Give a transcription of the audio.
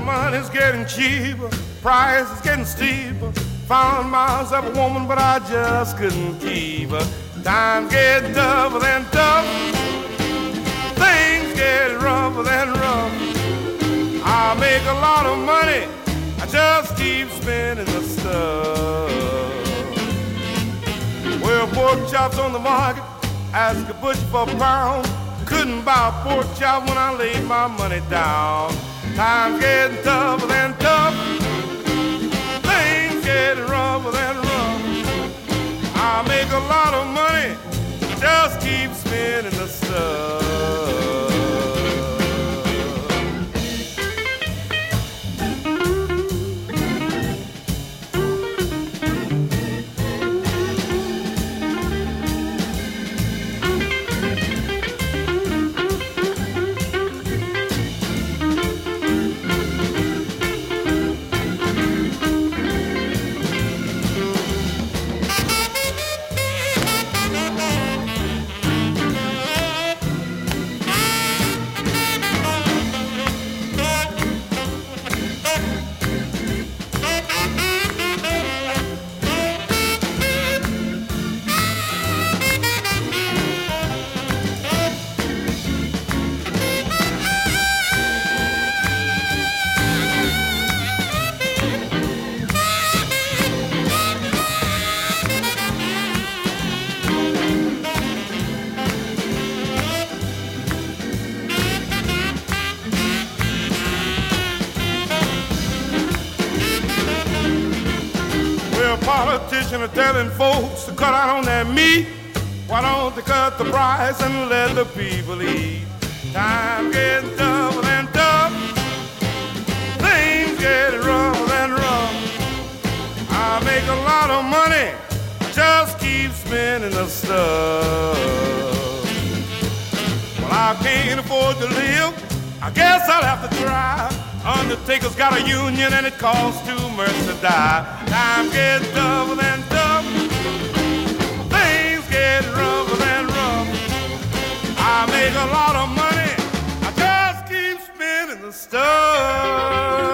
money's getting cheaper, price is getting steeper. Found myself a woman, but I just couldn't keep her. Times get tougher than tough, things get rougher than rough. I make a lot of money, I just keep spending the stuff. Well, pork chops on the market, ask a butcher for a pound. Couldn't buy a pork chop when I laid my money down. Times getting tougher than tough, things getting rougher than rough. I make a lot of money, just keep spending the stuff. Politicians are telling folks to cut out on that meat. Why don't they cut the price and let the people eat? Times getting tougher than tough, things getting rougher than rough. I make a lot of money, just keep spending the stuff. Well, I can't afford to live, I guess I'll have to try. Undertaker's got a union and it costs too much to die. Times get tougher than tough, things get rougher than rough. I make a lot of money, I just keep spending the stuff.